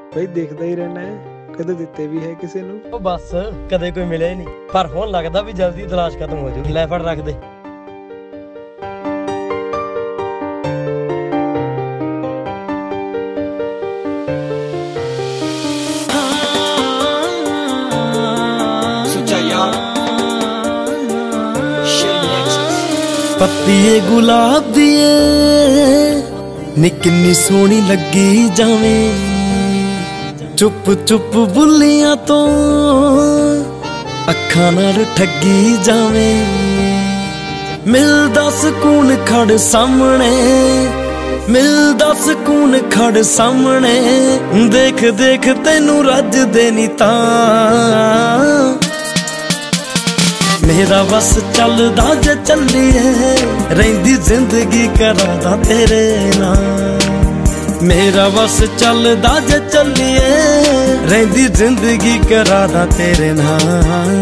ਬਈ ਦੇਖਦਾ ਹੀ ਰਹਿਣਾ ਹੈ, ਕਦੇ ਦਿੱਤੇ ਵੀ ਹੈ ਕਿਸੇ ਨੂੰ? ਉਹ ਬਸ ਕਦੇ ਕੋਈ ਮਿਲਿਆ ਹੀ ਨਹੀਂ, ਪਰ ਹੁਣ ਲੱਗਦਾ ਵੀ ਜਲਦੀ ਤਲਾਸ਼ ਖਤਮ ਹੋ ਜੂਗੀ। ਲੈ ਫੜ ਰੱਖ ਦੇ। ਪੱਤੀਏ ਗੁਲਾਬ ਦੀਏ ਨੀ ਕਿੰਨੀ ਸੋਹਣੀ ਲੱਗੀ ਜਾਵੇਂ, ਚੁੱਪ ਚੁੱਪ ਬੁੱਲੀਆਂ ਤੋਂ ਅੱਖਾਂ ਨਾਲ ਠੱਗੀ ਜਾਵੇਂ। ਮਿਲਦਾ ਸਕੂਨ ਖੜ ਸਾਹਮਣੇ, ਮਿਲਦਾ ਸਕੂਨ ਖੜ ਸਾਹਮਣੇ, ਦੇਖ ਦੇਖ ਤੈਨੂੰ ਰੱਜਦੇ ਨੀ ਤਾਂ। ਮੇਰਾ ਬਸ ਚੱਲਦਾ ਜੇ ਚੱਲੀਏ, ਰਹਿੰਦੀ ਜ਼ਿੰਦਗੀ ਕਰਾਂਦਾ ਤੇਰੇ ਨਾਲ। ਮੇਰਾ ਬਸ ਚੱਲਦਾ ਜੇ ਚੱਲੀਏ, ਰਹਿੰਦੀ ਜ਼ਿੰਦਗੀ ਕਰਾਂਦਾ ਤੇਰੇ ਨਾਲ।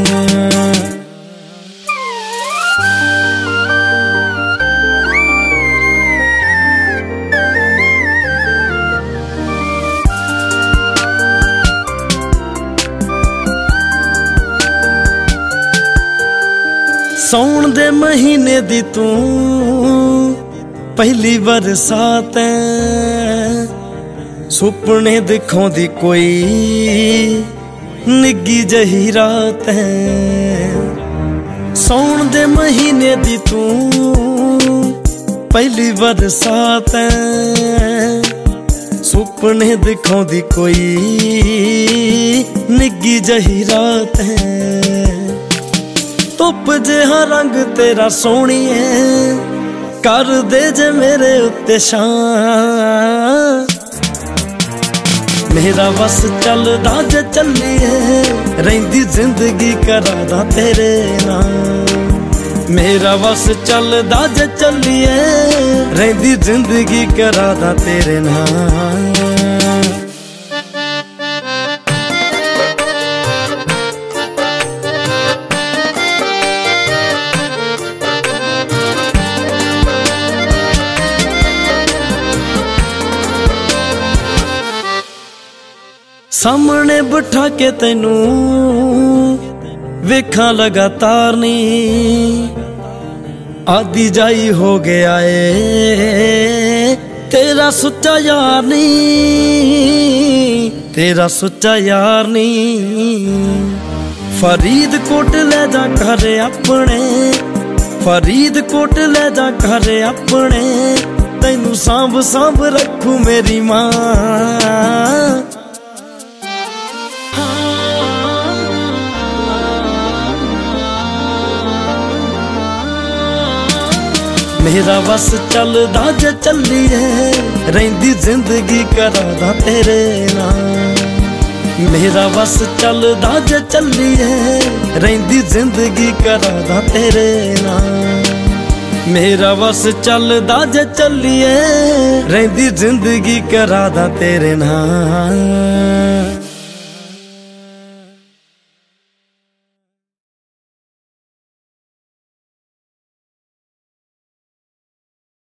ਸੌਣ ਦੇ ਮਹੀਨੇ ਦੀ ਤੂੰ ਪਹਿਲੀ ਬਰਸਾਤ ਐ, ਸੁਪਨੇ ਦਿਖਾਉਂਦੀ ਕੋਈ ਨਿੱਗੀ ਜਹੀ ਰਾਤ ਐ। ਸੌਣ ਦੇ ਮਹੀਨੇ ਦੀ ਤੂੰ ਪਹਿਲੀ ਬਰਸਾਤ ਐ, ਸੁਪਨੇ ਦਿਖਾਉਂਦੀ ਕੋਈ ਨਿੱਗੀ ਜਹੀ ਰਾਤ ਐ। ਧੁੱਪ ਜਿਹਾ ਰੰਗ ਤੇਰਾ ਸੋਹਣੀਏ, ਕਰ ਦੇ ਜੇ ਮੇਰੇ ਉੱਤੇ ਛਾਂ। ਮੇਰਾ ਬਸ ਚੱਲਦਾ ਜੇ ਚੱਲੀਏ, ਰਹਿੰਦੀ ਜ਼ਿੰਦਗੀ ਕਰਾਂਦਾ ਤੇਰੇ ਨਾਲ। ਮੇਰਾ ਬਸ ਚੱਲਦਾ ਜੇ ਚੱਲੀਏ, ਰਹਿੰਦੀ ਜ਼ਿੰਦਗੀ ਕਰਾਂਦਾ ਤੇਰੇ ਨਾਲ। ਸਾਹਮਣੇ ਬਿਠਾ ਕੇ ਤੈਨੂੰ ਵੇਖਾਂ ਲਗਾਤਾਰ ਨੀ, ਆਦੀ ਜਾਈ ਹੋ ਗਿਆ ਏ ਤੇਰਾ ਸੁੱਚਾ ਯਾਰ ਨੀ, ਤੇਰਾ ਸੁੱਚਾ ਯਾਰ ਨੀ। ਫਰੀਦਕੋਟ ਲੈ ਜਾ ਘਰ ਆਪਣੇ, ਫਰੀਦਕੋਟ ਲੈ ਜਾ ਘਰ ਆਪਣੇ, ਤੈਨੂੰ ਸਾਂਭ ਸਾਂਭ ਰੱਖੂ ਮੇਰੀ ਮਾਂ। ਮੇਰਾ ਬਸ ਚੱਲਦਾ ਜੇ ਚੱਲੀਏ, ਰਹਿੰਦੀ ਜ਼ਿੰਦਗੀ ਕਰਾਂਦਾ ਤੇਰੇ ਨਾਲ। ਮੇਰਾ ਬਸ ਚੱਲਦਾ ਜੇ ਚੱਲੀਏ, ਰਹਿੰਦੀ ਜ਼ਿੰਦਗੀ ਕਰਾਂਦਾ ਤੇਰੇ ਨਾਲ। ਮੇਰਾ ਬਸ ਚੱਲਦਾ ਜੇ ਚੱਲੀਏ, ਰਹਿੰਦੀ ਜ਼ਿੰਦਗੀ ਕਰਾਂਦਾ ਤੇਰੇ ਨਾਲ।